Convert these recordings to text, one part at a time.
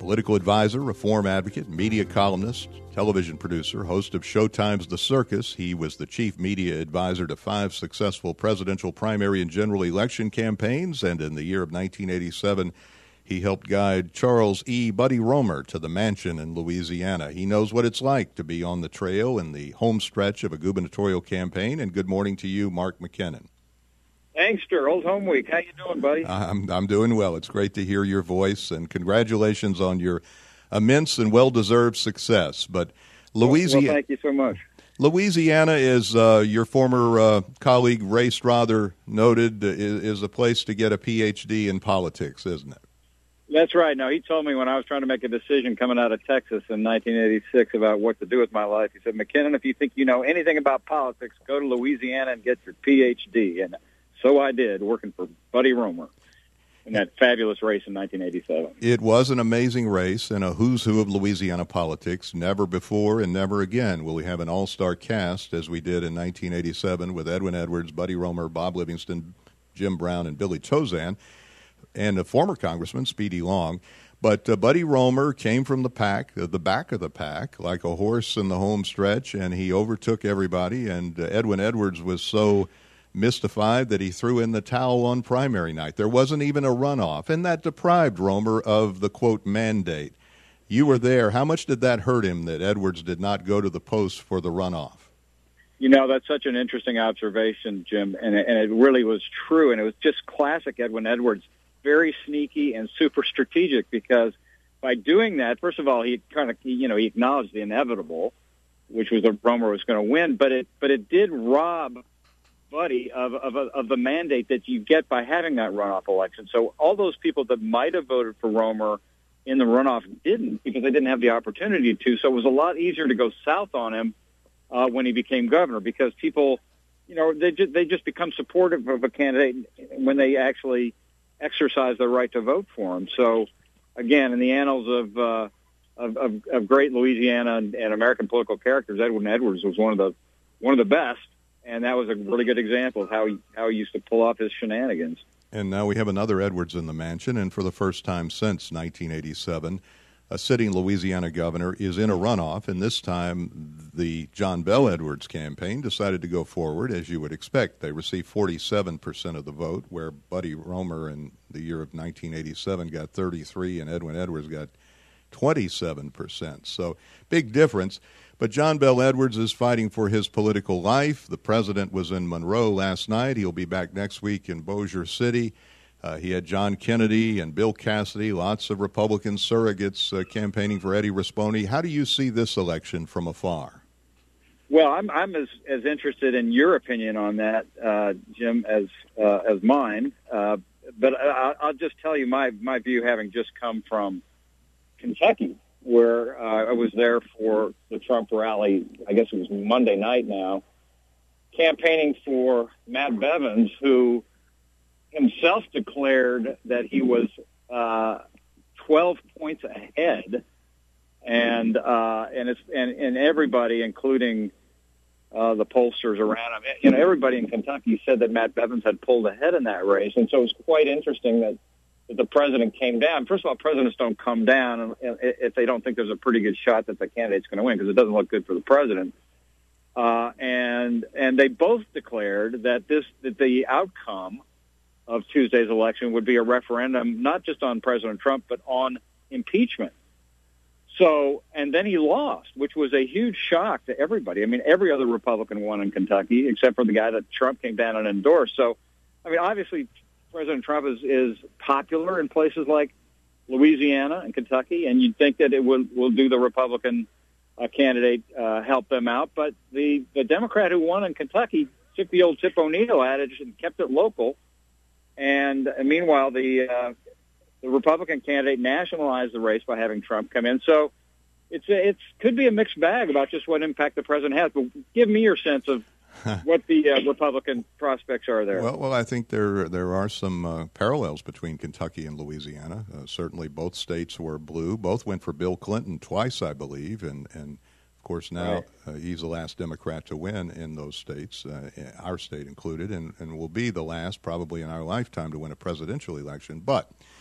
political advisor, reform advocate, media columnist, television producer, host of Showtime's The Circus. He was the chief media advisor to 5 successful presidential primary and general election campaigns, and in the year of 1987, he helped guide Charles E. Buddy Roemer to the mansion in Louisiana. He knows what it's like to be on the trail in the home stretch of a gubernatorial campaign. And good morning to you, Mark McKinnon. Angster, Old Home Week. How you doing, buddy? I'm doing well. It's great to hear your voice, and congratulations on your immense and well-deserved success. But Louisiana, well, thank you so much. Louisiana is your former colleague Ray Strother noted is a place to get a PhD in politics, isn't it? That's right. Now, he told me when I was trying to make a decision coming out of Texas in 1986 about what to do with my life, he said, McKinnon, if you think you know anything about politics, go to Louisiana and get your PhD. And so I did, working for Buddy Roemer in that fabulous race in 1987. It was an amazing race and a who's who of Louisiana politics. Never before and never again will we have an all-star cast as we did in 1987 with Edwin Edwards, Buddy Roemer, Bob Livingston, Jim Brown, and Billy Chozan, and a former Congressman, Speedy Long. But Buddy Roemer came from the pack, the back of the pack, like a horse in the home stretch, and he overtook everybody. And Edwin Edwards was so mystified that he threw in the towel on primary night. There wasn't even a runoff, and that deprived Roemer of the, quote, mandate. You were there. How much did that hurt him that Edwards did not go to the post for the runoff? You know, that's such an interesting observation, Jim, and it really was true, and it was just classic Edwin Edwards. Very sneaky and super strategic, because by doing that, first of all, he acknowledged the inevitable, which was that Roemer was going to win, but it did rob Buddy of the mandate that you get by having that runoff election. So all those people that might have voted for Roemer in the runoff didn't, because they didn't have the opportunity to. So it was a lot easier to go south on him when he became governor, because people, they just become supportive of a candidate when they actually exercise their right to vote for him. So, again, in the annals of great Louisiana and American political characters, Edwin Edwards was one of the best, and that was a really good example of how he used to pull off his shenanigans. And now we have another Edwards in the mansion, and for the first time since 1987, a sitting Louisiana governor is in a runoff, and this time the John Bel Edwards campaign decided to go forward, as you would expect. They received 47% of the vote, where Buddy Roemer in the year of 1987 got 33%, and Edwin Edwards got 27%. So big difference. But John Bel Edwards is fighting for his political life. The president was in Monroe last night. He'll be back next week in Bossier City. He had John Kennedy and Bill Cassidy, lots of Republican surrogates campaigning for Eddie Rispone. How do you see this election from afar? Well, I'm as interested in your opinion on that, Jim, as mine. But I'll just tell you my view, having just come from Kentucky, where I was there for the Trump rally. I guess it was Monday night now, campaigning for Matt Bevins, who himself declared that he was 12 points ahead, and everybody, including the pollsters around him, everybody in Kentucky said that Matt Bevins had pulled ahead in that race, and so it was quite interesting that the president came down. First of all, presidents don't come down if they don't think there's a pretty good shot that the candidate's going to win, because it doesn't look good for the president. And they both declared that the outcome of Tuesday's election would be a referendum, not just on President Trump, but on impeachment. So, and then he lost, which was a huge shock to everybody. I mean, every other Republican won in Kentucky, except for the guy that Trump came down and endorsed. So, I mean, obviously, President Trump is popular in places like Louisiana and Kentucky, and you'd think that it will do the Republican candidate help them out. But the Democrat who won in Kentucky took the old Tip O'Neill adage and kept it local. And meanwhile, the Republican candidate nationalized the race by having Trump come in. So it could be a mixed bag about just what impact the president has. But give me your sense of what the Republican prospects are there. Well, I think there are some parallels between Kentucky and Louisiana. Certainly, both states were blue. Both went for Bill Clinton twice, I believe, and of course now he's the last Democrat to win in those states, our state included, and will be the last probably in our lifetime to win a presidential election. But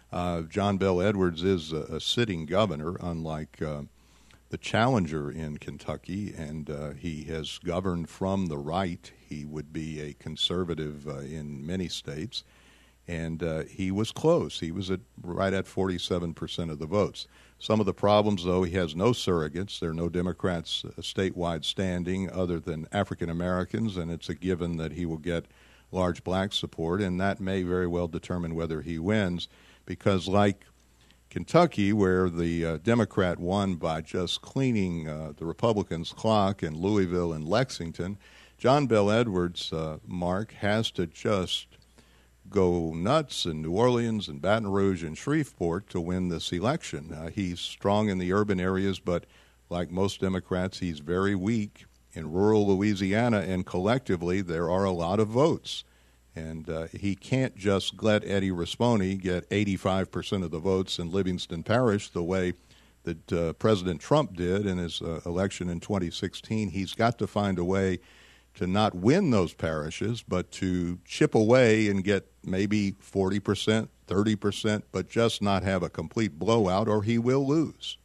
John Bel Edwards is a sitting governor, unlike the challenger in Kentucky, and he has governed from the right. He would be a conservative in many states, and he was close. He was right at 47% of the votes. Some of the problems, though, he has no surrogates. There are no Democrats statewide standing other than African Americans, and it's a given that he will get large black support, and that may very well determine whether he wins, because like Kentucky, where the Democrat won by just cleaning the Republicans' clock, in Louisville and Lexington, John Bel Edwards, Mark, has to just go nuts in New Orleans and Baton Rouge and Shreveport to win this election. He's strong in the urban areas, but like most Democrats, he's very weak in rural Louisiana, and collectively there are a lot of votes. And he can't just let Eddie Rispone get 85% of the votes in Livingston Parish the way that President Trump did in his election in 2016. He's got to find a way to not win those parishes, but to chip away and get maybe 40%, 30%, but just not have a complete blowout, or he will lose.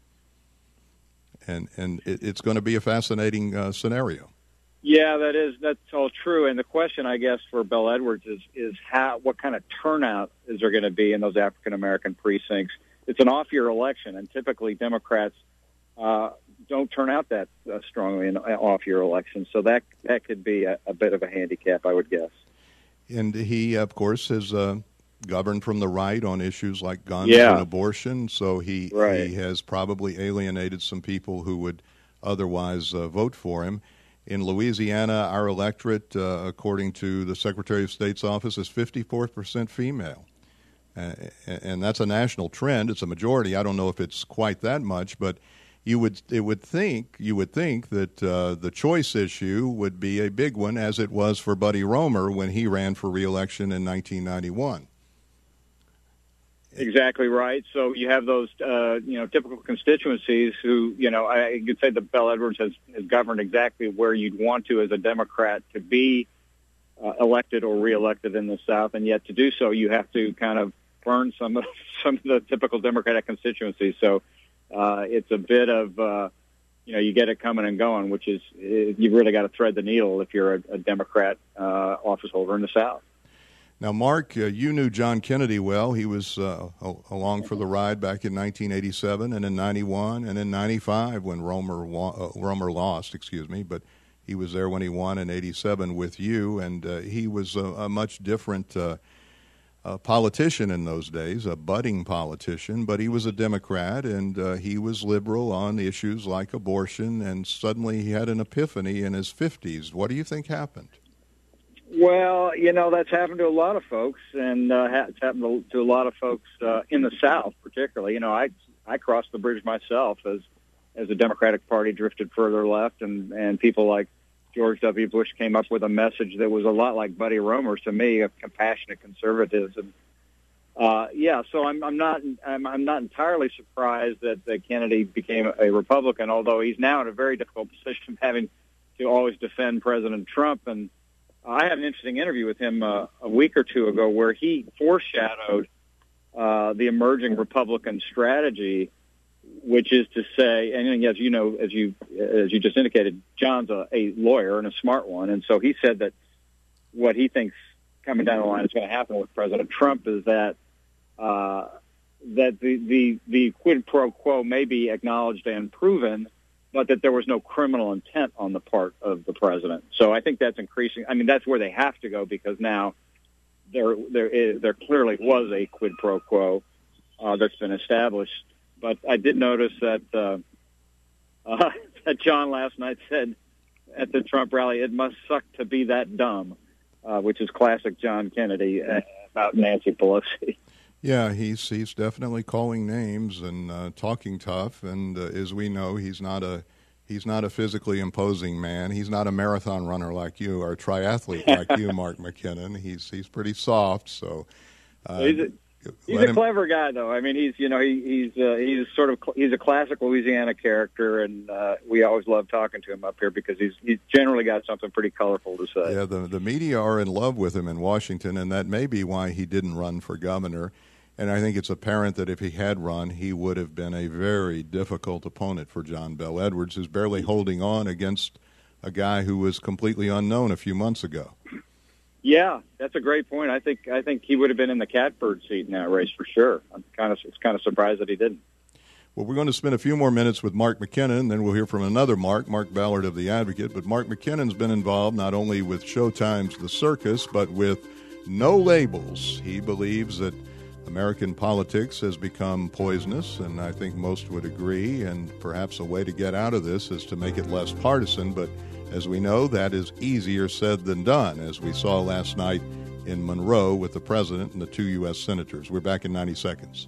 And it's going to be a fascinating scenario. Yeah, that's all true. And the question, I guess, for Bel Edwards is what kind of turnout is there going to be in those African American precincts? It's an off-year election, and typically Democrats don't turn out that strongly in off-year elections. So that could be a bit of a handicap, I would guess. And he, of course, has governed from the right on issues like guns and abortion. So he has probably alienated some people who would otherwise vote for him. In Louisiana, our electorate, according to the Secretary of State's office, is 54% female. And that's a national trend. It's a majority. I don't know if it's quite that much, but you would think that the choice issue would be a big one, as it was for Buddy Roemer when he ran for re-election in 1991. Exactly right. So you have those, typical constituencies who, I could say that Bel Edwards has governed exactly where you'd want to as a Democrat to be elected or reelected in the South, and yet to do so, you have to kind of burn some of the typical Democratic constituencies. So it's a bit of, you get it coming and going, which is you've really got to thread the needle if you're a Democrat office holder in the South. Now, Mark, you knew John Kennedy well. He was along for the ride back in 1987 and in 91 and in 95 when Roemer lost, but he was there when he won in 87 with you, and he was a much different politician in those days, a budding politician, but he was a Democrat, and he was liberal on issues like abortion, and suddenly he had an epiphany in his 50s. What do you think happened? Well, that's happened to a lot of folks, and it's happened to a lot of folks in the South, particularly. I crossed the bridge myself as the Democratic Party drifted further left, and people like George W. Bush came up with a message that was a lot like Buddy Roemer's to me, of compassionate conservatism. So I'm not entirely surprised that Kennedy became a Republican, although he's now in a very difficult position, having to always defend President Trump. And I had an interesting interview with him a week or two ago where he foreshadowed the emerging Republican strategy, which is to say, and as you just indicated, John's a lawyer and a smart one, and so he said that what he thinks coming down the line is going to happen with President Trump is that the quid pro quo may be acknowledged and proven, but that there was no criminal intent on the part of the president. So I think that's increasing. I mean, that's where they have to go, because now there clearly was a quid pro quo that's been established. But I did notice that that John last night said at the Trump rally, "It must suck to be that dumb," which is classic John Kennedy about Nancy Pelosi. Yeah, he's definitely calling names and talking tough, and as we know, he's not a physically imposing man. He's not a marathon runner like you or a triathlete like you, Mark McKinnon. He's pretty soft. So he's a clever guy, though. I mean, he's a classic Louisiana character, and we always love talking to him up here because he's generally got something pretty colorful to say. Yeah, the media are in love with him in Washington, and that may be why he didn't run for governor. And I think it's apparent that if he had run, he would have been a very difficult opponent for John Bel Edwards, who's barely holding on against a guy who was completely unknown a few months ago. Yeah, that's a great point. I think he would have been in the catbird seat in that race for sure. It's kind of surprised that he didn't. Well, we're going to spend a few more minutes with Mark McKinnon, then we'll hear from another Mark Ballard of The Advocate. But Mark McKinnon's been involved not only with Showtime's The Circus, but with No Labels. He believes that American politics has become poisonous, and I think most would agree, and perhaps a way to get out of this is to make it less partisan. But as we know, that is easier said than done, as we saw last night in Monroe with the president and the 2 U.S. senators. We're back in 90 seconds.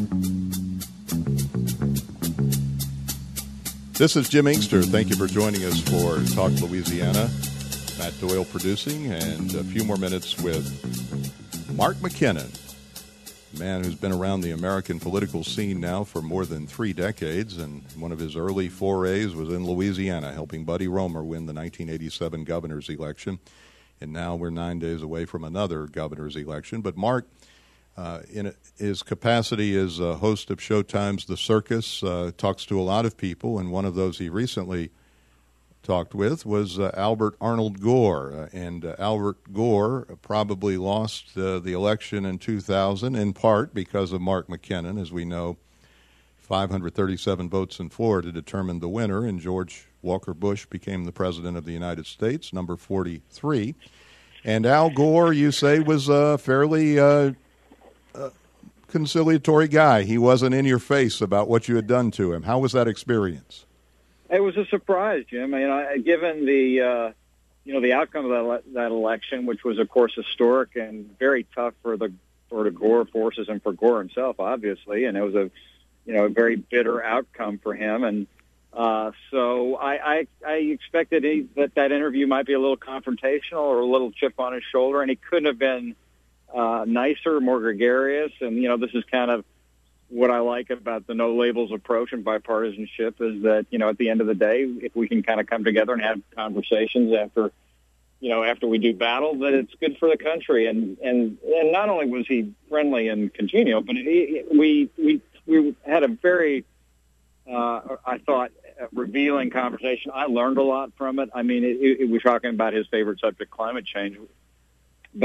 This is Jim Inkster. Thank you for joining us for Talk Louisiana. Matt Doyle producing, and a few more minutes with Mark McKinnon, a man who's been around the American political scene now for more than 3 decades, and one of his early forays was in Louisiana, helping Buddy Roemer win the 1987 governor's election. And now we're 9 days away from another governor's election. But Mark, in his capacity as a host of Showtime's The Circus, talks to a lot of people, and one of those he recently talked with was Albert Arnold Gore. And Albert Gore probably lost the election in 2000, in part because of Mark McKinnon. As we know, 537 votes in Florida determined the winner, and George Walker Bush became the President of the United States, number 43. And Al Gore, you say, was a fairly conciliatory guy. He wasn't in your face about what you had done to him. How was that experience? It was a surprise, Jim. Given the the outcome of that election, which was of course historic and very tough for the Gore forces and for Gore himself, obviously, and it was a very bitter outcome for him. And so I expected that interview might be a little confrontational or a little chip on his shoulder, and he couldn't have been nicer, more gregarious. And this is kind of what I like about the no labels approach and bipartisanship is that, at the end of the day, if we can kind of come together and have conversations after we do battle, that it's good for the country. And not only was he friendly and congenial, but we had a very, I thought, revealing conversation. I learned a lot from it. It was talking about his favorite subject, climate change, but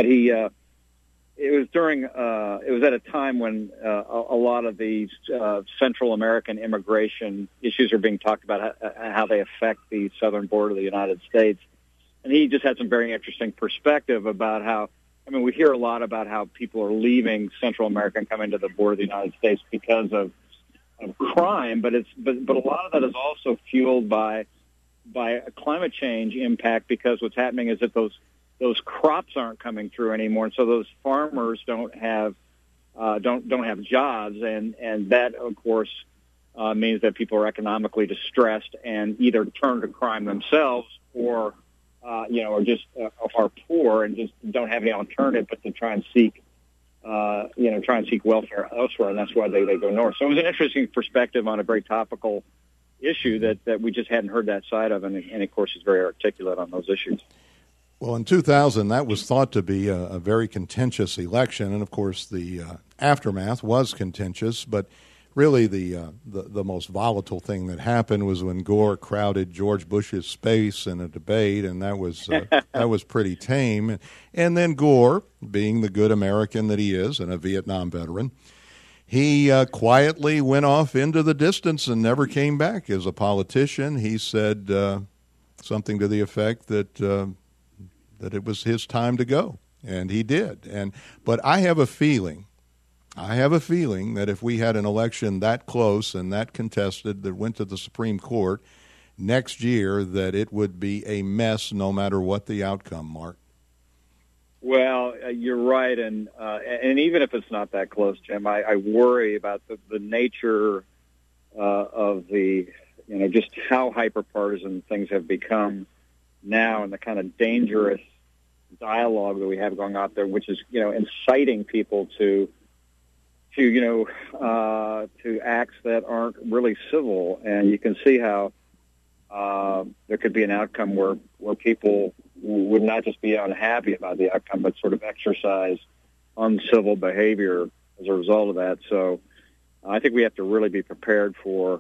it was at a time when a lot of these Central American immigration issues are being talked about, how they affect the southern border of the United States. And he just had some very interesting perspective about how, we hear a lot about how people are leaving Central America and coming to the border of the United States because of crime, but a lot of that is also fueled by a climate change impact, because what's happening is that those crops aren't coming through anymore, and so those farmers don't have jobs, and that of course means that people are economically distressed and either turn to crime themselves or just are poor and just don't have any alternative but to try and seek welfare elsewhere, and that's why they go north. So it was an interesting perspective on a very topical issue that we just hadn't heard that side of, and of course he's very articulate on those issues. Well, in 2000, that was thought to be a very contentious election, and of course the aftermath was contentious. But really, the most volatile thing that happened was when Gore crowded George Bush's space in a debate, and that was pretty tame. And then Gore, being the good American that he is and a Vietnam veteran, he quietly went off into the distance and never came back as a politician. He said something to the effect that it was his time to go, and he did. But I have a feeling that if we had an election that close and that contested that went to the Supreme Court next year, that it would be a mess no matter what the outcome, Mark. Well, you're right, and even if it's not that close, Jim, I worry about the nature of the, just how hyper-partisan things have become now, and the kind of dangerous dialogue that we have going out there, which is, inciting people to acts that aren't really civil. And you can see how there could be an outcome where people would not just be unhappy about the outcome, but sort of exercise uncivil behavior as a result of that. So I think we have to really be prepared for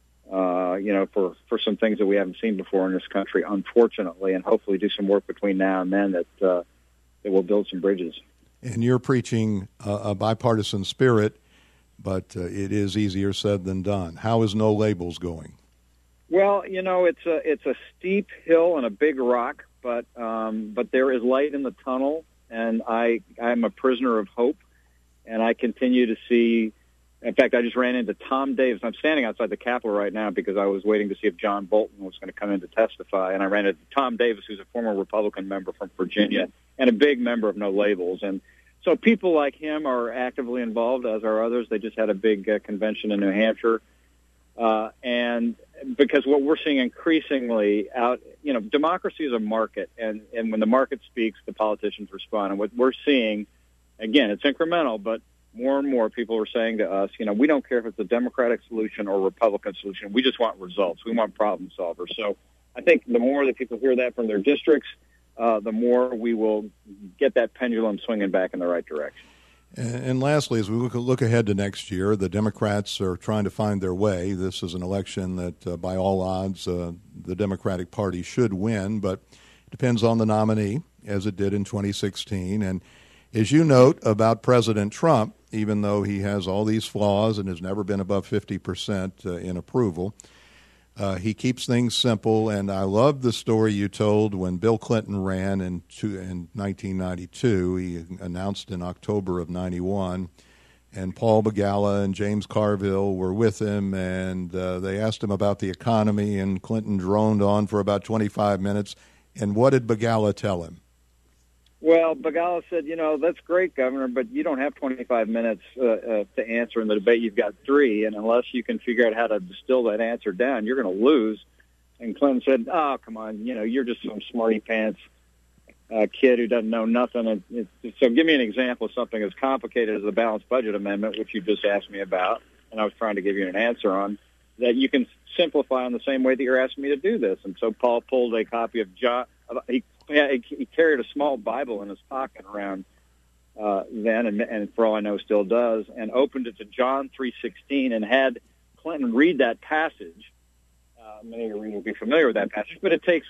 some things that we haven't seen before in this country, unfortunately, and hopefully do some work between now and then that will build some bridges. And you're preaching a bipartisan spirit, but it is easier said than done. How is No Labels going? Well, it's a steep hill and a big rock, but there is light in the tunnel, and I'm a prisoner of hope, and I continue to see. In fact, I just ran into Tom Davis. I'm standing outside the Capitol right now because I was waiting to see if John Bolton was going to come in to testify, and I ran into Tom Davis, who's a former Republican member from Virginia and a big member of No Labels. And so people like him are actively involved, as are others. They just had a big convention in New Hampshire. And because what we're seeing increasingly out, democracy is a market, and when the market speaks, the politicians respond. And what we're seeing, again, it's incremental, but more and more people are saying to us, we don't care if it's a Democratic solution or a Republican solution. We just want results. We want problem solvers. So I think the more that people hear that from their districts, the more we will get that pendulum swinging back in the right direction. And lastly, as we look ahead to next year, the Democrats are trying to find their way. This is an election that, by all odds, the Democratic Party should win, but it depends on the nominee, as it did in 2016. And as you note about President Trump, even though he has all these flaws and has never been above 50% in approval, he keeps things simple. And I love the story you told when Bill Clinton ran in 1992. He announced in October of 91, and Paul Begala and James Carville were with him, and they asked him about the economy, and Clinton droned on for about 25 minutes. And what did Begala tell him? Well, Begala said, that's great, Governor, but you don't have 25 minutes to answer in the debate. You've got 3, and unless you can figure out how to distill that answer down, you're going to lose. And Clinton said, oh, come on, you're just some smarty-pants kid who doesn't know nothing. So give me an example of something as complicated as the balanced budget amendment, which you just asked me about, and I was trying to give you an answer on, that you can simplify in the same way that you're asking me to do this. And so Paul pulled a copy of John. He carried a small Bible in his pocket around then, and for all I know still does, and opened it to John 3:16 and had Clinton read that passage. Many of you will be familiar with that passage, but it takes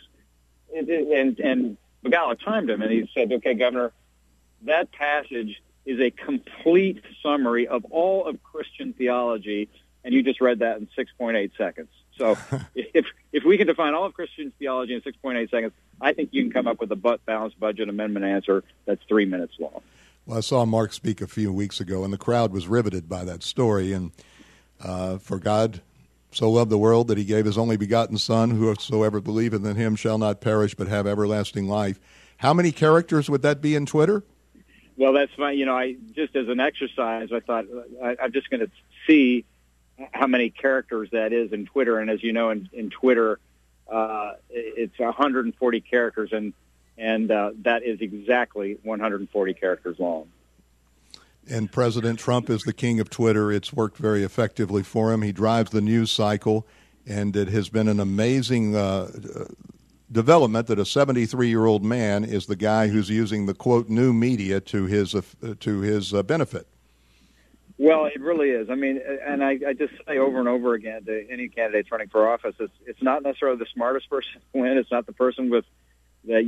and Begala timed him, and he said, okay, Governor, that passage is a complete summary of all of Christian theology, and you just read that in 6.8 seconds. So if we can define all of Christian theology in 6.8 seconds, I think you can come up with a balanced budget amendment answer that's 3 minutes long. Well, I saw Mark speak a few weeks ago, and the crowd was riveted by that story. And for God so loved the world that he gave his only begotten Son, whosoever believeth in him shall not perish but have everlasting life. How many characters would that be in Twitter? Well, that's fine. I just as an exercise, I thought I'm just going to see how many characters that is in Twitter. And as you know, in Twitter, it's 140 characters, and that is exactly 140 characters long. And President Trump is the king of Twitter. It's worked very effectively for him. He drives the news cycle, and it has been an amazing development that a 73-year-old man is the guy who's using the, quote, new media to his benefit. Well, it really is. I mean, and I just say over and over again to any candidates running for office, it's not necessarily the smartest person to win. It's not the person with that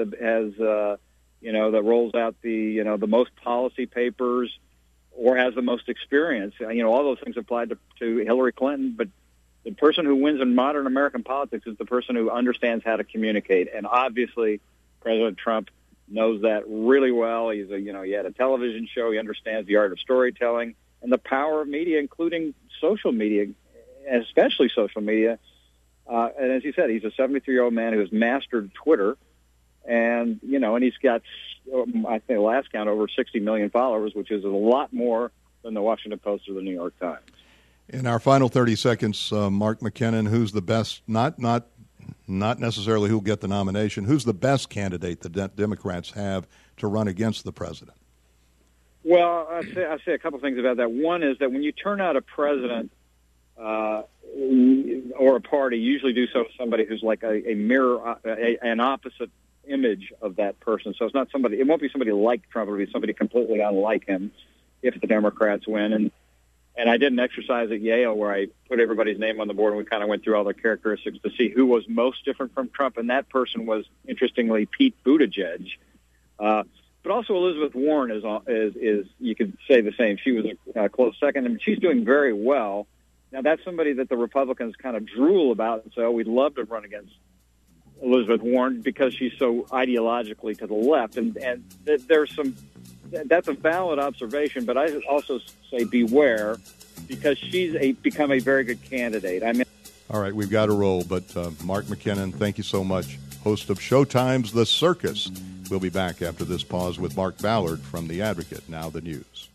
that rolls out the most policy papers or has the most experience. All those things apply to Hillary Clinton, but the person who wins in modern American politics is the person who understands how to communicate. And obviously, President Trump knows that really well. He had a television show. He understands the art of storytelling and the power of media, including social media, especially social media. And as you said, he's a 73-year-old man who has mastered Twitter, and he's got, I think, last count, over 60 million followers, which is a lot more than the Washington Post or the New York Times. In our final 30 seconds, Mark McKinnon, who's the best? Not necessarily who'll get the nomination. Who's the best candidate the Democrats have to run against the president? Well, I say a couple things about that. One is that when you turn out a president or a party, you usually do so with somebody who's like a mirror, an opposite image of that person. So it's not somebody. It won't be somebody like Trump. It'll be somebody completely unlike him. if the Democrats win. And I did an exercise at Yale where I put everybody's name on the board, and we kind of went through all the characteristics to see who was most different from Trump, and that person was, interestingly, Pete Buttigieg. But also Elizabeth Warren is you could say the same. She was a close second, and she's doing very well. Now, that's somebody that the Republicans kind of drool about and say, oh, we'd love to run against Elizabeth Warren because she's so ideologically to the left. And there's some – that's a valid observation, but I also say beware because she's become a very good candidate. I mean, all right, we've got to roll, but Mark McKinnon, thank you so much, host of Showtime's The Circus. We'll be back after this pause with Mark Ballard from The Advocate, now the news.